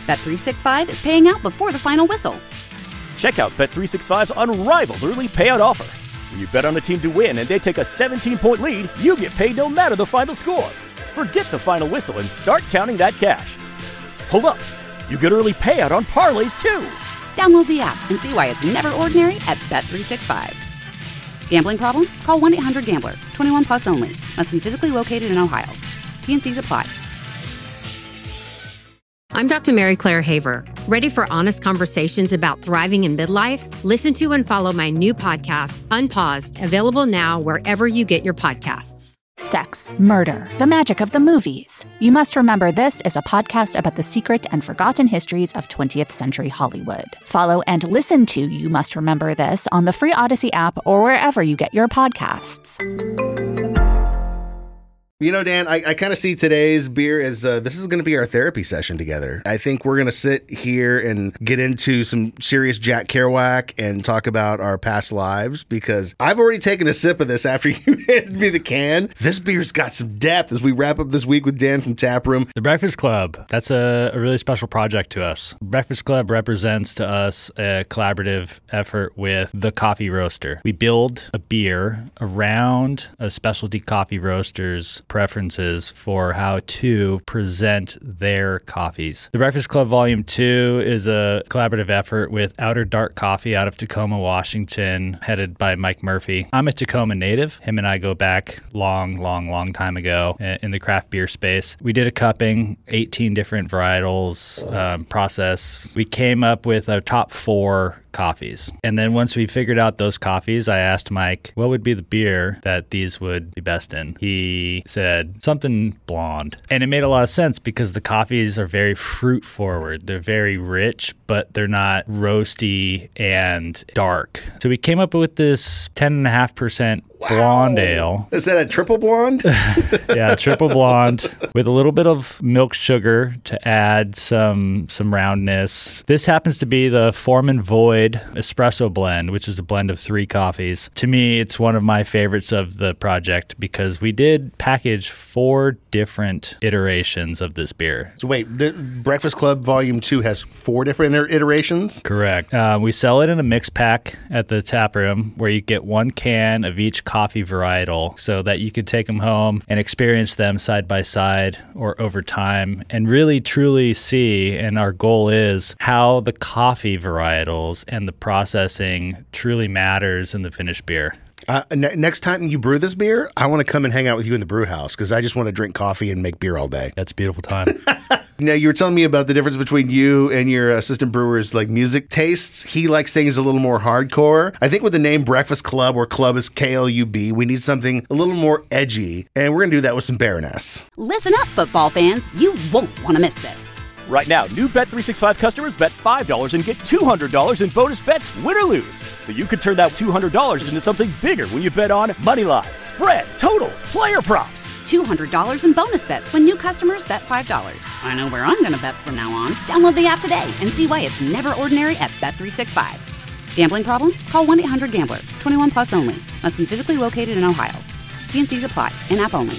Bet365 is paying out before the final whistle. Check out Bet365's unrivaled early payout offer. When you bet on a team to win and they take a 17-point lead, you get paid no matter the final score. Forget the final whistle and start counting that cash. Hold up. You get early payout on parlays, too. Download the app and see why it's never ordinary at Bet365. Gambling problem? Call 1-800-GAMBLER. 21 plus only. Must be physically located in Ohio. T&Cs apply. I'm Dr. Mary Claire Haver. Ready for honest conversations about thriving in midlife? Listen to and follow my new podcast, Unpaused, available now wherever you get your podcasts. Sex, murder, the magic of the movies. You Must Remember This is a podcast about the secret and forgotten histories of 20th century Hollywood. Follow and listen to You Must Remember This on the free Odyssey app or wherever you get your podcasts. You know, Dan, I kind of see today's beer as this is going to be our therapy session together. I think we're going to sit here and get into some serious Jack Kerouac and talk about our past lives, because I've already taken a sip of this after you handed me the can. This beer's got some depth as we wrap up this week with Dan from Taproom. The Breakfast Club, that's a really special project to us. Breakfast Club represents to us a collaborative effort with the coffee roaster. We build a beer around a specialty coffee roaster's preferences for how to present their coffees. The Breakfast Club Volume 2 is a collaborative effort with Outer Dark Coffee out of Tacoma, Washington, headed by Mike Murphy. I'm a Tacoma native. Him and I go back long time ago in the craft beer space. We did a cupping, 18 different varietals process. We came up with our top 4 coffees. And then once we figured out those coffees, I asked Mike, what would be the beer that these would be best in? He said something blonde. And it made a lot of sense because the coffees are very fruit forward. They're very rich, but they're not roasty and dark. So we came up with this 10.5% blonde ale. Is that a triple blonde? Yeah, triple blonde with a little bit of milk sugar to add some roundness. This happens to be the Foreman Void espresso blend, which is a blend of 3 coffees. To me, it's one of my favorites of the project because we did package 4 different iterations of this beer. So wait, the Breakfast Club Volume 2 has 4 different iterations? Correct. We sell it in a mix pack at the tap room where you get 1 can of each coffee varietal so that you could take them home and experience them side by side or over time and really truly see, and our goal is, how the coffee varietals and the processing truly matters in the finished beer. Next time you brew this beer, I want to come and hang out with you in the brew house because I just want to drink coffee and make beer all day. That's a beautiful time. Now, you were telling me about the difference between you and your assistant brewer's like music tastes. He likes things a little more hardcore. I think with the name Breakfast Club, or club is KLUB, we need something a little more edgy, and we're going to do that with some Baroness. Listen up, football fans. You won't want to miss this. Right now, new Bet365 customers bet $5 and get $200 in bonus bets, win or lose. So you could turn that $200 into something bigger when you bet on moneyline, spread, totals, player props. $200 in bonus bets when new customers bet $5. I know where I'm going to bet from now on. Download the app today and see why it's never ordinary at Bet365. Gambling problem? Call 1-800-GAMBLER. 21 plus only. Must be physically located in Ohio. T&Cs apply. In-app only.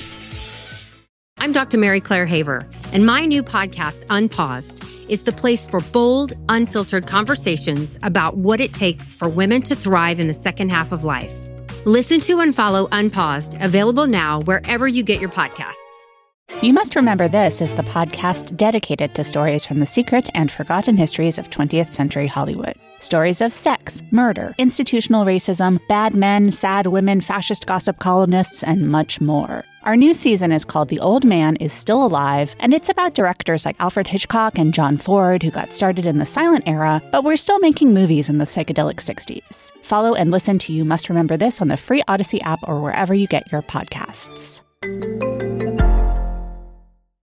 I'm Dr. Mary Claire Haver, and my new podcast, Unpaused, is the place for bold, unfiltered conversations about what it takes for women to thrive in the second half of life. Listen to and follow Unpaused, available now wherever you get your podcasts. You Must Remember This is the podcast dedicated to stories from the secret and forgotten histories of 20th century Hollywood. Stories of sex, murder, institutional racism, bad men, sad women, fascist gossip columnists, and much more. Our new season is called The Old Man is Still Alive, and it's about directors like Alfred Hitchcock and John Ford who got started in the silent era, but were still making movies in the psychedelic 60s. Follow and listen to You Must Remember This on the free Odyssey app or wherever you get your podcasts.